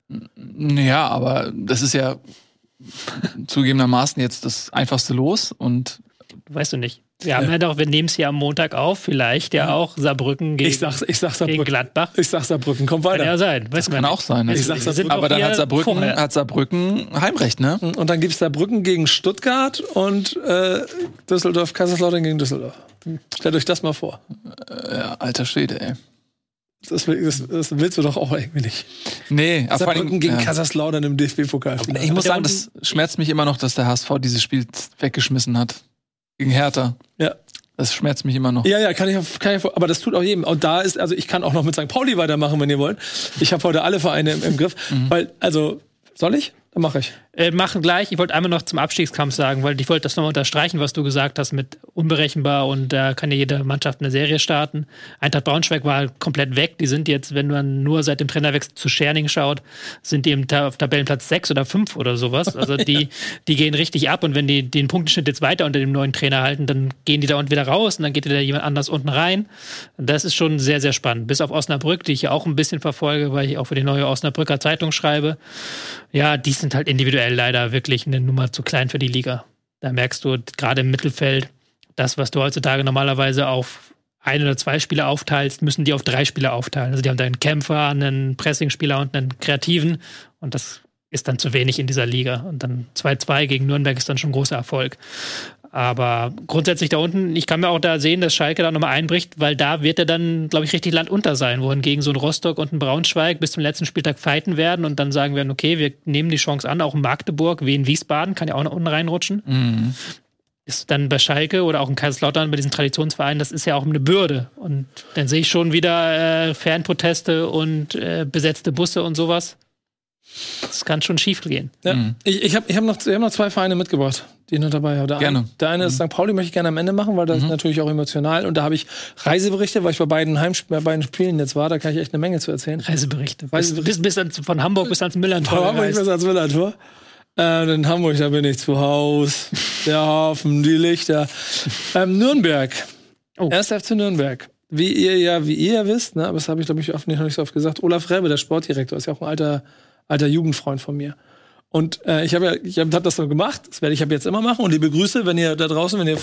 A: Ja, aber das ist ja zugegebenermaßen jetzt das einfachste Los und
C: weißt du nicht. Wir nehmen es hier am Montag auf, vielleicht auch Saarbrücken gegen,
B: ich sag Saarbrücken.
C: Gegen Gladbach.
B: Ich sag Saarbrücken, komm weiter.
C: Kann ja sein.
A: Das kann auch sein.
B: Ich sag Saarbrücken.
A: Aber dann hat Saarbrücken Heimrecht, ne?
B: Und dann gibt's Saarbrücken gegen Stuttgart und Düsseldorf, Kaiserslautern gegen Düsseldorf. Stellt euch das mal vor.
A: Ja, alter Schwede, ey.
B: Das willst du doch auch irgendwie nicht.
A: Nee,
B: Saarbrücken gegen Kaiserslautern im DFB-Pokal.
A: Ich muss sagen, das schmerzt mich immer noch, dass der HSV dieses Spiel weggeschmissen hat. Gegen Hertha.
B: Ja.
A: Das schmerzt mich immer noch.
B: Ja, kann ich, aber das tut auch jedem. Und da ist, also ich kann auch noch mit St. Pauli weitermachen, wenn ihr wollt. Ich habe heute alle Vereine im Griff. Weil, also, soll ich? Dann mache ich.
C: Machen gleich. Ich wollte einmal noch zum Abstiegskampf sagen, weil ich wollte das nochmal unterstreichen, was du gesagt hast mit unberechenbar und da kann ja jede Mannschaft eine Serie starten. Eintracht Braunschweig war komplett weg. Die sind jetzt, wenn man nur seit dem Trainerwechsel zu Scherning schaut, sind die auf Tabellenplatz 6 oder 5 oder sowas. Also die gehen richtig ab und wenn die den Punktenschnitt jetzt weiter unter dem neuen Trainer halten, dann gehen die da unten wieder raus und dann geht wieder jemand anders unten rein. Das ist schon sehr, sehr spannend. Bis auf Osnabrück, die ich ja auch ein bisschen verfolge, weil ich auch für die neue Osnabrücker Zeitung schreibe. Ja, die sind halt individuell leider wirklich eine Nummer zu klein für die Liga. Da merkst du gerade im Mittelfeld, das, was du heutzutage normalerweise auf 1 oder 2 Spieler aufteilst, müssen die auf 3 Spieler aufteilen. Also die haben da einen Kämpfer, einen Pressingspieler und einen Kreativen und das ist dann zu wenig in dieser Liga. Und dann 2-2 gegen Nürnberg ist dann schon ein großer Erfolg. Aber grundsätzlich da unten, ich kann mir auch da sehen, dass Schalke da nochmal einbricht, weil da wird er dann, glaube ich, richtig landunter sein, wohingegen so ein Rostock und ein Braunschweig bis zum letzten Spieltag fighten werden und dann sagen werden, okay, wir nehmen die Chance an, auch in Magdeburg, wie in Wiesbaden, kann ja auch nach unten reinrutschen. Ist dann bei Schalke oder auch in Kaiserslautern bei diesen Traditionsvereinen, das ist ja auch eine Bürde. Und dann sehe ich schon wieder Fanproteste und besetzte Busse und sowas. Das kann schon schief gehen.
B: Ja. Ich hab noch 2 Vereine mitgebracht, die ich noch dabei habe. Der eine ist St. Pauli, möchte ich gerne am Ende machen, weil das ist natürlich auch emotional. Und da habe ich Reiseberichte, weil ich bei beiden Spielen jetzt war, da kann ich echt eine Menge zu erzählen.
C: Reiseberichte. Von Hamburg bis ans Millantor.
B: Von Hamburg bis ans Millantor. In Hamburg, da bin ich zu Hause. Der Hafen, die Lichter. Nürnberg. 1. FC Nürnberg. Wie ihr ja wisst, ne, aber das habe ich, glaube ich, noch nicht so oft gesagt, Olaf Rebbe, der Sportdirektor, ist ja auch ein alter Jugendfreund von mir. Und ich hab das so gemacht, das werde ich ab jetzt immer machen. Und liebe Grüße, wenn ihr da draußen, wenn ihr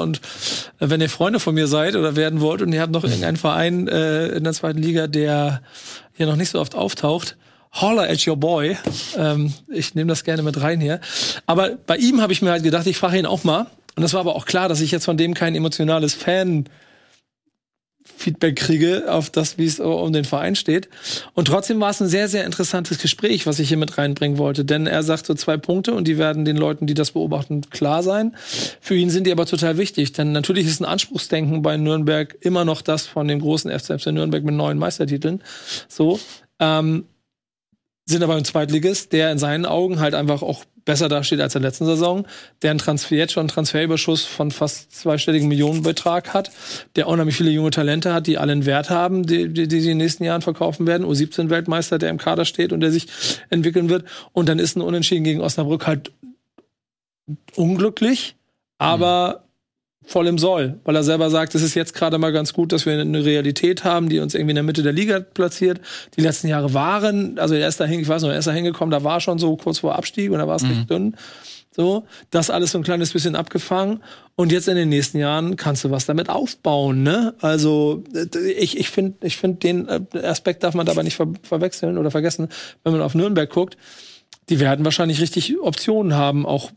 B: Freunde von mir seid oder werden wollt und ihr habt noch irgendeinen Verein in der 2. Liga, der hier noch nicht so oft auftaucht, holler at your boy. Ich nehme das gerne mit rein hier. Aber bei ihm habe ich mir halt gedacht, ich frage ihn auch mal. Und das war aber auch klar, dass ich jetzt von dem kein emotionales Feedback kriege auf das, wie es um den Verein steht. Und trotzdem war es ein sehr, sehr interessantes Gespräch, was ich hier mit reinbringen wollte. Denn er sagt so 2 Punkte und die werden den Leuten, die das beobachten, klar sein. Für ihn sind die aber total wichtig. Denn natürlich ist ein Anspruchsdenken bei Nürnberg immer noch das von dem großen FC Nürnberg mit 9 Meistertiteln. So. Sind aber ein Zweitligist, der in seinen Augen halt einfach auch besser dasteht als in der letzten Saison, der jetzt schon einen Transferüberschuss von fast 2-stelligen Millionenbetrag hat, der unheimlich viele junge Talente hat, die alle einen Wert haben, die in den nächsten Jahren verkaufen werden. U17-Weltmeister, der im Kader steht und der sich entwickeln wird. Und dann ist ein Unentschieden gegen Osnabrück halt unglücklich, aber voll im Soll, weil er selber sagt, es ist jetzt gerade mal ganz gut, dass wir eine Realität haben, die uns irgendwie in der Mitte der Liga platziert. Die letzten Jahre waren, also er ist da hingekommen, da war schon so kurz vor Abstieg und da war es recht dünn. So, das alles so ein kleines bisschen abgefangen und jetzt in den nächsten Jahren kannst du was damit aufbauen, ne? Also ich finde den Aspekt darf man dabei nicht verwechseln oder vergessen, wenn man auf Nürnberg guckt. Die werden wahrscheinlich richtig Optionen haben, auch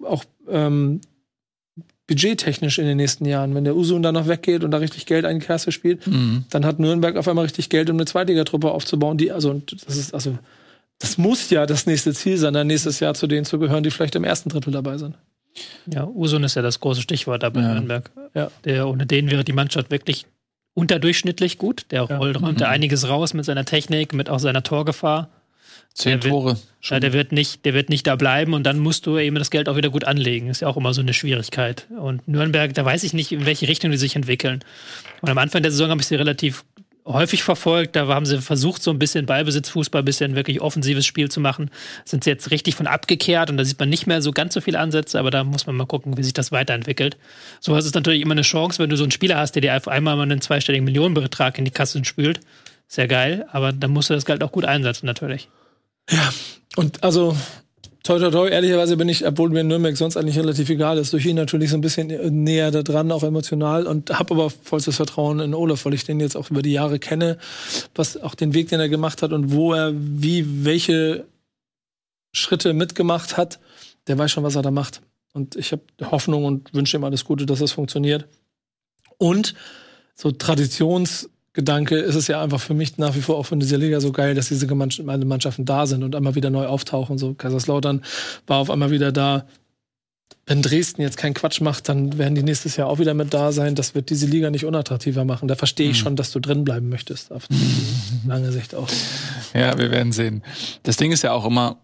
B: budgettechnisch in den nächsten Jahren. Wenn der Usun dann noch weggeht und da richtig Geld in die Kasse spielt, dann hat Nürnberg auf einmal richtig Geld, um eine Zweitligatruppe aufzubauen. das muss ja das nächste Ziel sein, dann nächstes Jahr zu denen zu gehören, die vielleicht im ersten Drittel dabei sind.
C: Ja, Usun ist ja das große Stichwort da bei Nürnberg. Ja. Ohne den wäre die Mannschaft wirklich unterdurchschnittlich gut. Der räumt da einiges raus mit seiner Technik, mit auch seiner Torgefahr.
A: 10 Tore.
C: Der wird nicht da bleiben und dann musst du eben das Geld auch wieder gut anlegen. Ist ja auch immer so eine Schwierigkeit. Und Nürnberg, da weiß ich nicht, in welche Richtung die sich entwickeln. Und am Anfang der Saison habe ich sie relativ häufig verfolgt. Da haben sie versucht, so ein bisschen Ballbesitzfußball, ein bisschen wirklich offensives Spiel zu machen. Sind sie jetzt richtig von abgekehrt und da sieht man nicht mehr so ganz so viele Ansätze, aber da muss man mal gucken, wie sich das weiterentwickelt. So ist es natürlich immer eine Chance, wenn du so einen Spieler hast, der dir auf einmal mal einen zweistelligen Millionenbetrag in die Kasse spült. Sehr geil, aber dann musst du das Geld auch gut einsetzen, natürlich.
B: Ja, und also toi, toi, toi, ehrlicherweise bin ich, obwohl mir Nürnberg sonst eigentlich relativ egal ist, durch ihn natürlich so ein bisschen näher da dran, auch emotional, und habe aber vollstes Vertrauen in Olaf, weil ich den jetzt auch über die Jahre kenne, was auch den Weg, den er gemacht hat und wo er welche Schritte mitgemacht hat, der weiß schon, was er da macht. Und ich habe Hoffnung und wünsche ihm alles Gute, dass das funktioniert. Und so Traditionsgedanke ist es ja einfach für mich nach wie vor auch von dieser Liga so geil, dass diese Mannschaften da sind und einmal wieder neu auftauchen. So Kaiserslautern war auf einmal wieder da. Wenn Dresden jetzt keinen Quatsch macht, dann werden die nächstes Jahr auch wieder mit da sein. Das wird diese Liga nicht unattraktiver machen. Da verstehe ich schon, dass du drin bleiben möchtest. Auf lange Sicht auch.
A: Ja, wir werden sehen. Das Ding ist ja auch immer,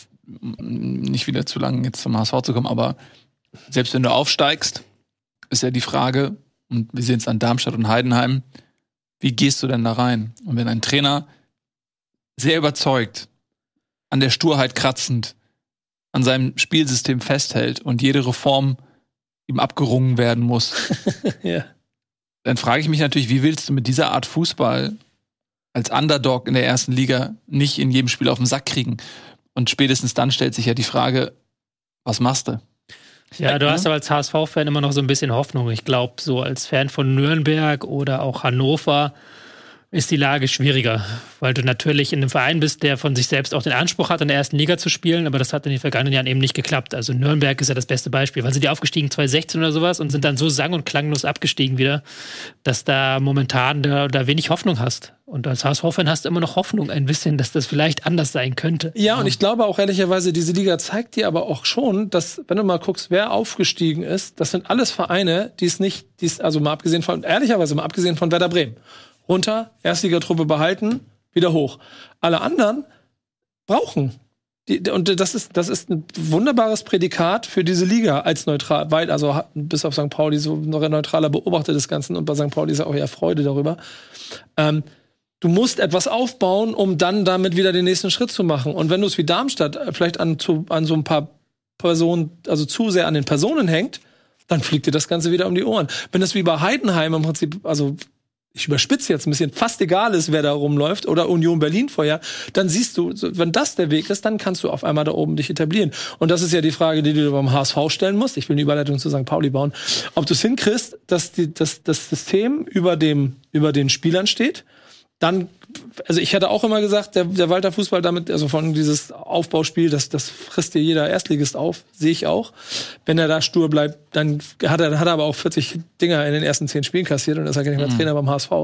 A: nicht wieder zu lang jetzt zum HSV zu kommen, aber selbst wenn du aufsteigst, ist ja die Frage, und wir sehen es an Darmstadt und Heidenheim, wie gehst du denn da rein? Und wenn ein Trainer sehr überzeugt, an der Sturheit kratzend, an seinem Spielsystem festhält und jede Reform ihm abgerungen werden muss, dann frage ich mich natürlich, wie willst du mit dieser Art Fußball als Underdog in der ersten Liga nicht in jedem Spiel auf den Sack kriegen? Und spätestens dann stellt sich ja die Frage, was machst du?
C: Ja, du hast aber als HSV-Fan immer noch so ein bisschen Hoffnung. Ich glaube, so als Fan von Nürnberg oder auch Hannover ist die Lage schwieriger, weil du natürlich in einem Verein bist, der von sich selbst auch den Anspruch hat, in der ersten Liga zu spielen, aber das hat in den vergangenen Jahren eben nicht geklappt. Also Nürnberg ist ja das beste Beispiel. Wann sind die aufgestiegen? 2016 oder sowas und sind dann so sang- und klanglos abgestiegen wieder, dass da momentan da wenig Hoffnung hast. Und als HSV-Fan hast du immer noch Hoffnung ein bisschen, dass das vielleicht anders sein könnte.
B: Ja, und ich glaube auch ehrlicherweise, diese Liga zeigt dir aber auch schon, dass, wenn du mal guckst, wer aufgestiegen ist, das sind alles Vereine, also mal abgesehen von Werder Bremen. Runter, Erstligatruppe behalten, wieder hoch. Alle anderen brauchen. Und das ist ein wunderbares Prädikat für diese Liga als neutral, weil, also bis auf St. Pauli so noch ein neutraler Beobachter des Ganzen, und bei St. Pauli ist ja auch eher Freude darüber. Du musst etwas aufbauen, um dann damit wieder den nächsten Schritt zu machen. Und wenn du es wie Darmstadt vielleicht an so ein paar Personen, also zu sehr an den Personen hängt, dann fliegt dir das Ganze wieder um die Ohren. Wenn es wie bei Heidenheim im Prinzip, also ich überspitze jetzt ein bisschen, fast egal ist, wer da rumläuft, oder Union Berlin vorher, dann siehst du, wenn das der Weg ist, dann kannst du auf einmal da oben dich etablieren. Und das ist ja die Frage, die du beim HSV stellen musst. Ich will eine Überleitung zu St. Pauli bauen. Ob du es hinkriegst, dass das System über den Spielern steht, dann, also ich hatte auch immer gesagt, der Walter Fußball damit, also von dieses Aufbauspiel, das frisst dir jeder Erstligist auf, sehe ich auch. Wenn er da stur bleibt, dann hat er aber auch 40 Dinger in den ersten 10 Spielen kassiert und ist halt nicht mehr Trainer beim HSV.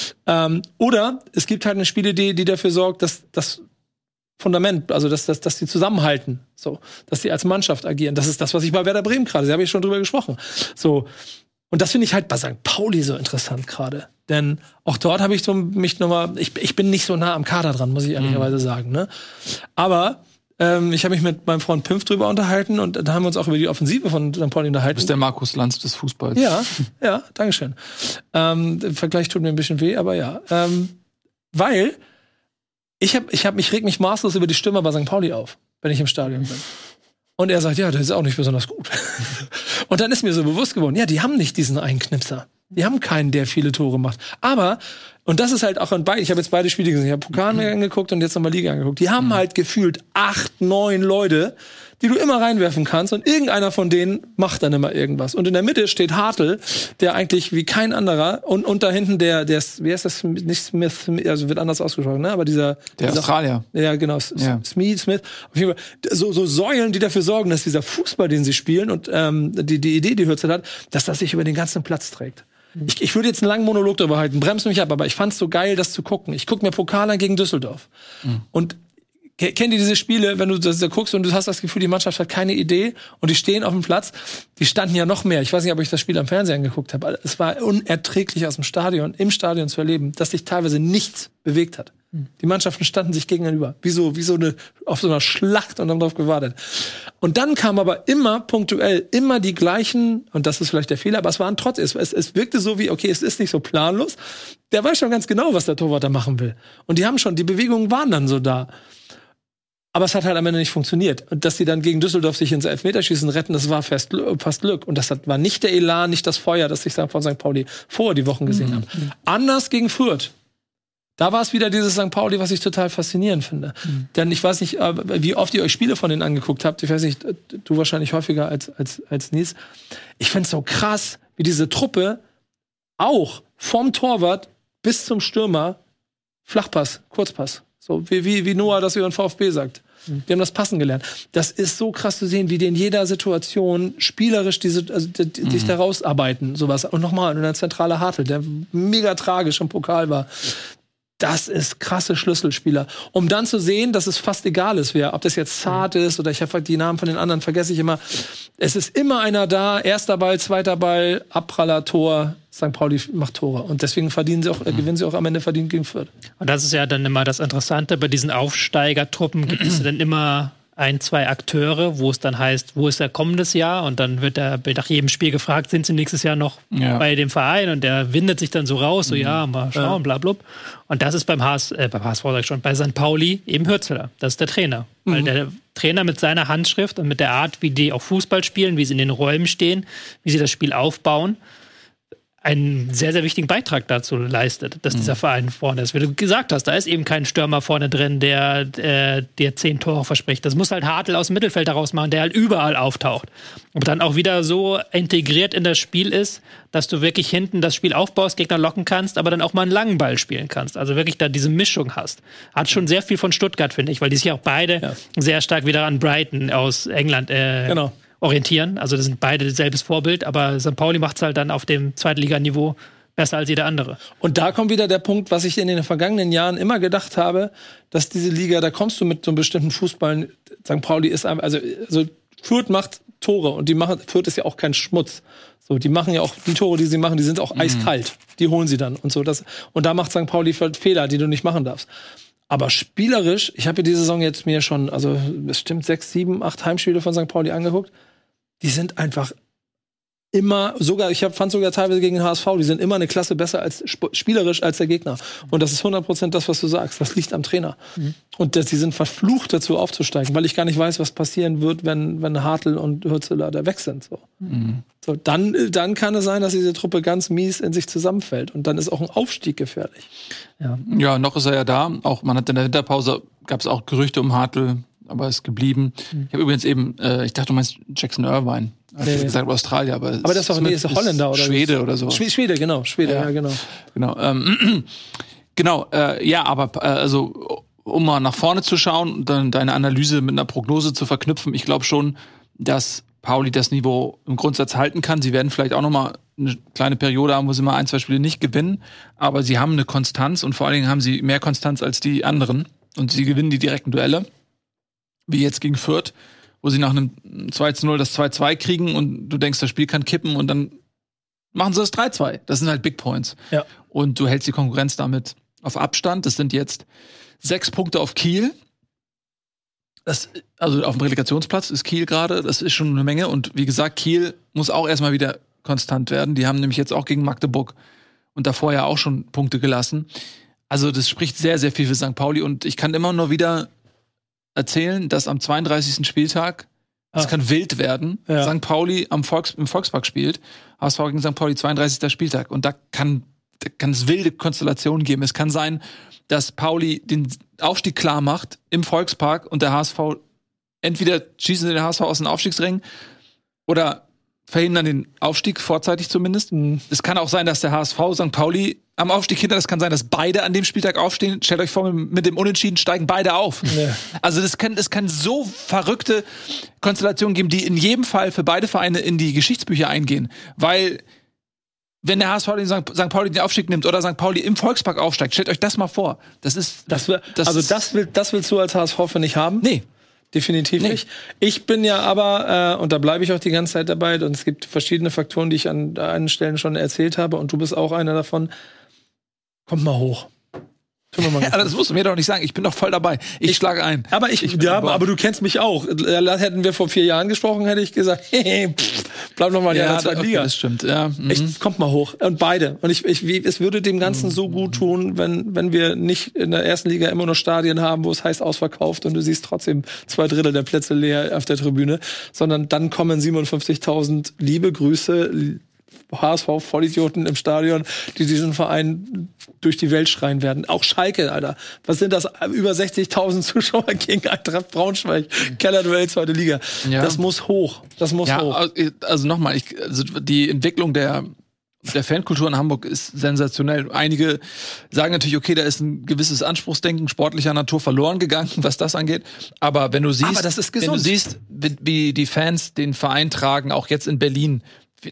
B: Oder es gibt halt eine Spielidee, die dafür sorgt, dass das Fundament, also dass die zusammenhalten, so, dass die als Mannschaft agieren. Das ist das, was ich bei Werder Bremen gerade, da habe ich schon drüber gesprochen. So. Und das finde ich halt bei St. Pauli so interessant gerade. Denn auch dort habe ich so mich nochmal, ich bin nicht so nah am Kader dran, muss ich ehrlicherweise sagen. Ne? Aber ich habe mich mit meinem Freund Pimpf drüber unterhalten und da haben wir uns auch über die Offensive von St. Pauli unterhalten. Du
A: bist der Markus Lanz des Fußballs.
B: Ja, dankeschön. Der Vergleich tut mir ein bisschen weh, aber ja. Weil ich reg mich maßlos über die Stimme bei St. Pauli auf, wenn ich im Stadion bin. Und er sagt, ja, das ist auch nicht besonders gut. Und dann ist mir so bewusst geworden, ja, die haben nicht diesen einen Knipser. Die haben keinen, der viele Tore macht. Aber, und das ist halt auch ich habe jetzt beide Spiele gesehen, ich habe Pokal angeguckt und jetzt nochmal Liga angeguckt. Die haben halt gefühlt 8, 9 Leute, die du immer reinwerfen kannst und irgendeiner von denen macht dann immer irgendwas. Und in der Mitte steht Hartl, der eigentlich wie kein anderer, und da hinten der wie heißt das, nicht Smith, also wird anders ausgesprochen, ne? Aber der
A: Australier.
B: Ja, genau, Smith. Auf jeden Fall, so Säulen, die dafür sorgen, dass dieser Fußball, den sie spielen und die Idee, die Hürzel hat, dass das sich über den ganzen Platz trägt. Ich würde jetzt einen langen Monolog darüber halten, bremst mich ab, aber ich fand's so geil, das zu gucken. Ich gucke mir Pokal an gegen Düsseldorf. Und Kennt ihr diese Spiele, wenn du da guckst und du hast das Gefühl, die Mannschaft hat keine Idee und die stehen auf dem Platz? Die standen ja noch mehr. Ich weiß nicht, ob ich das Spiel am Fernsehen angeguckt habe. Es war unerträglich im Stadion zu erleben, dass sich teilweise nichts bewegt hat. Die Mannschaften standen sich gegenüber. Wie so auf so einer Schlacht und haben drauf gewartet. Und dann kamen aber immer punktuell die gleichen, und das ist vielleicht der Fehler, aber es waren trotzdem, es wirkte so wie, okay, es ist nicht so planlos. Der weiß schon ganz genau, was der Torwart da machen will. Und die Bewegungen waren dann so da. Aber es hat halt am Ende nicht funktioniert. Und dass sie dann gegen Düsseldorf sich ins Elfmeterschießen retten, das war fast Glück. Und das war nicht der Elan, nicht das Feuer, das ich von St. Pauli vor die Wochen gesehen habe. Anders gegen Fürth. Da war es wieder dieses St. Pauli, was ich total faszinierend finde. Denn ich weiß nicht, wie oft ihr euch Spiele von denen angeguckt habt. Ich weiß nicht, du wahrscheinlich häufiger als Nies. Ich finde es so krass, wie diese Truppe auch vom Torwart bis zum Stürmer Flachpass, Kurzpass. So wie Noah das über den VfB sagt. Die haben das Passen gelernt. Das ist so krass zu sehen, wie die in jeder Situation spielerisch sich da rausarbeiten. Sowas. Und nochmal, der zentrale Hartl, der mega tragisch im Pokal war. Das ist krasse Schlüsselspieler. Um dann zu sehen, dass es fast egal ist, ob das jetzt Zart ist oder ich habe die Namen von den anderen, vergesse ich immer. Es ist immer einer da, erster Ball, zweiter Ball, Abpraller, Tor. St. Pauli macht Tore. Und deswegen gewinnen sie auch am Ende verdient gegen Fürth. Und das ist ja dann immer das Interessante. Bei diesen Aufsteigertruppen gibt es dann immer 1, 2 Akteure, wo es dann heißt, wo ist er kommendes Jahr? Und dann wird nach jedem Spiel gefragt, sind sie nächstes Jahr noch bei dem Verein? Und der windet sich dann so raus, so mal schauen, blablabla. Und das ist beim HSV, sag ich schon, bei St. Pauli eben Hürzeler. Das ist der Trainer. Weil der Trainer mit seiner Handschrift und mit der Art, wie die auch Fußball spielen, wie sie in den Räumen stehen, wie sie das Spiel aufbauen, einen sehr, sehr wichtigen Beitrag dazu leistet, dass dieser Verein vorne ist. Wie du gesagt hast, da ist eben kein Stürmer vorne drin, der 10 Tore verspricht. Das muss halt Hartl aus dem Mittelfeld daraus machen, der halt überall auftaucht. Und dann auch wieder so integriert in das Spiel ist, dass du wirklich hinten das Spiel aufbaust, Gegner locken kannst, aber dann auch mal einen langen Ball spielen kannst. Also wirklich da diese Mischung hast. Hat schon sehr viel von Stuttgart, finde ich, weil die sich auch beide sehr stark wieder an Brighton aus England orientieren. Also das sind beide selbes Vorbild, aber St. Pauli macht es halt dann auf dem Zweitliganiveau besser als jeder andere. Und da kommt wieder der Punkt, was ich in den vergangenen Jahren immer gedacht habe, dass diese Liga, da kommst du mit so einem bestimmten Fußball, St. Pauli ist einfach, also Fürth macht Tore und Fürth ist ja auch kein Schmutz. So, die machen ja auch, die Tore, die sie machen, die sind auch eiskalt. Die holen sie dann und so. Und da macht St. Pauli Fehler, die du nicht machen darfst. Aber spielerisch, ich habe ja diese Saison jetzt mir schon, also bestimmt 6, 7, 8 Heimspiele von St. Pauli angeguckt. Die sind einfach immer, fand sogar teilweise gegen den HSV, die sind immer eine Klasse besser spielerisch als der Gegner. Und das ist 100% das, was du sagst. Das liegt am Trainer. Und die sind verflucht dazu aufzusteigen, weil ich gar nicht weiß, was passieren wird, wenn Hartl und Hürzeler da weg sind. So, dann kann es sein, dass diese Truppe ganz mies in sich zusammenfällt. Und dann ist auch ein Aufstieg gefährlich.
A: Ja, noch ist er ja da. Auch man hat in der Winterpause, gab es auch Gerüchte um Hartl, aber ist geblieben. Ich habe übrigens eben, ich dachte, du meinst Jackson Irvine. Ich habe gesagt Australier, aber
B: das ist doch Holländer oder
A: Schwede oder so.
B: Schwede, genau.
A: Genau. Aber also um mal nach vorne zu schauen und dann deine Analyse mit einer Prognose zu verknüpfen, ich glaube schon, dass Pauli das Niveau im Grundsatz halten kann. Sie werden vielleicht auch noch mal eine kleine Periode haben, wo sie mal 1, 2 Spiele nicht gewinnen, aber sie haben eine Konstanz und vor allen Dingen haben sie mehr Konstanz als die anderen und sie gewinnen die direkten Duelle. Wie jetzt gegen Fürth, wo sie nach einem 2-0 das 2-2 kriegen und du denkst, das Spiel kann kippen und dann machen sie das 3-2. Das sind halt Big Points. Ja. Und du hältst die Konkurrenz damit auf Abstand. Das sind jetzt 6 Punkte auf Kiel. Also auf dem Relegationsplatz ist Kiel gerade. Das ist schon eine Menge. Und wie gesagt, Kiel muss auch erstmal wieder konstant werden. Die haben nämlich jetzt auch gegen Magdeburg und davor ja auch schon Punkte gelassen. Also das spricht sehr, sehr viel für St. Pauli. Und ich kann immer nur wieder erzählen, dass am 32. Spieltag, das kann wild werden, St. Pauli im Volkspark spielt, HSV gegen St. Pauli 32. Spieltag. Und da kann es wilde Konstellationen geben. Es kann sein, dass Pauli den Aufstieg klar macht im Volkspark und der HSV, entweder schießen sie den HSV aus den Aufstiegsrängen oder verhindern den Aufstieg, vorzeitig zumindest. Es kann auch sein, dass der HSV St. Pauli am Aufstieg hindert. Es kann sein, dass beide an dem Spieltag aufstehen. Stellt euch vor, mit dem Unentschieden steigen beide auf. Ja. Also es kann so verrückte Konstellationen geben, die in jedem Fall für beide Vereine in die Geschichtsbücher eingehen. Weil wenn der HSV den St. Pauli den Aufstieg nimmt oder St. Pauli im Volkspark aufsteigt. Stellt euch das mal vor. Das willst du als HSV nicht haben?
B: Nee. Definitiv nicht. Ich bin ja aber, und da bleibe ich auch die ganze Zeit dabei, und es gibt verschiedene Faktoren, die ich an einigen Stellen schon erzählt habe, und du bist auch einer davon. Kommt mal hoch.
A: Ja, das musst du mir doch nicht sagen. Ich bin doch voll dabei. Ich schlage ein.
B: Aber du kennst mich auch. Hätten wir vor 4 Jahren gesprochen, hätte ich gesagt, hey, bleib noch mal in der zweiten Liga.
A: Das stimmt. Ja.
B: Kommt mal hoch. Und beide. Und es würde dem Ganzen so gut tun, wenn wir nicht in der ersten Liga immer nur Stadien haben, wo es heißt ausverkauft und du siehst trotzdem 2/3 der Plätze leer auf der Tribüne, sondern dann kommen 57.000 liebe Grüße, HSV-Vollidioten im Stadion, die diesen Verein durch die Welt schreien werden. Auch Schalke, Alter. Was sind das? Über 60.000 Zuschauer gegen Eintracht Braunschweig. Kellerduell, 2. Liga. Ja. Das muss hoch. Das muss hoch.
A: Also nochmal, die Entwicklung der Fankultur in Hamburg ist sensationell. Einige sagen natürlich, okay, da ist ein gewisses Anspruchsdenken sportlicher Natur verloren gegangen, was das angeht. Aber wenn du siehst, wie die Fans den Verein tragen, auch jetzt in Berlin,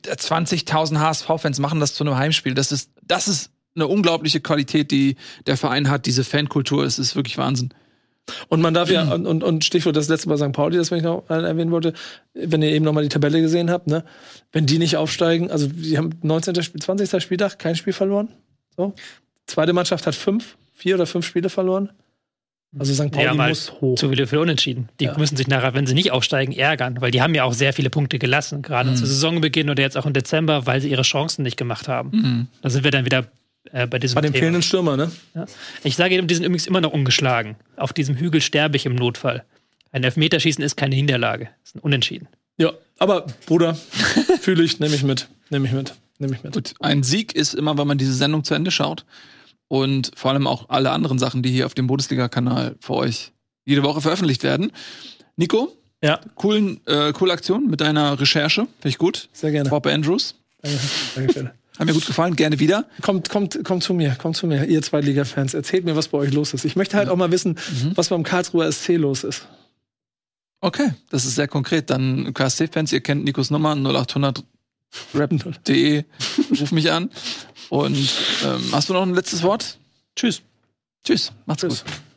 A: 20.000 HSV-Fans machen das zu einem Heimspiel. Das ist eine unglaubliche Qualität, die der Verein hat. Diese Fankultur, es ist wirklich Wahnsinn.
B: Und man darf und Stichwort das letzte bei St. Pauli, das ich noch erwähnen wollte, wenn ihr eben noch mal die Tabelle gesehen habt, ne, wenn die nicht aufsteigen, also die haben 20. Spieltag kein Spiel verloren. So. Zweite Mannschaft hat 4 oder 5 Spiele verloren. Also St. Pauli muss hoch.
C: Zu viele für Unentschieden. Die müssen sich nachher, wenn sie nicht aufsteigen, ärgern, weil die haben ja auch sehr viele Punkte gelassen, gerade zu Saisonbeginn oder jetzt auch im Dezember, weil sie ihre Chancen nicht gemacht haben. Da sind wir dann wieder bei diesem
B: dem fehlenden Stürmer, ne?
C: Ja. Ich sage jedem, die sind übrigens immer noch ungeschlagen. Auf diesem Hügel sterbe ich im Notfall. Ein Elfmeterschießen ist keine Niederlage, ist ein Unentschieden.
B: Ja, aber Bruder, fühle ich, nehme ich mit.
A: Gut, ein Sieg ist immer, wenn man diese Sendung zu Ende schaut. Und vor allem auch alle anderen Sachen, die hier auf dem Bundesliga-Kanal für euch jede Woche veröffentlicht werden. Nico, coole Aktion mit deiner Recherche. Finde ich gut.
B: Sehr gerne.
A: Bob Andrews.
B: Danke.
A: Hat mir gut gefallen, gerne wieder.
B: Kommt zu mir, ihr Zweitliga-Fans. Erzählt mir, was bei euch los ist. Ich möchte halt auch mal wissen, was beim Karlsruher SC los ist.
A: Okay, das ist sehr konkret. Dann KSC-Fans, ihr kennt Nikos Nummer 0800 rap.de. Ruf mich an. Und hast du noch ein letztes Wort?
B: Tschüss.
A: Macht's gut.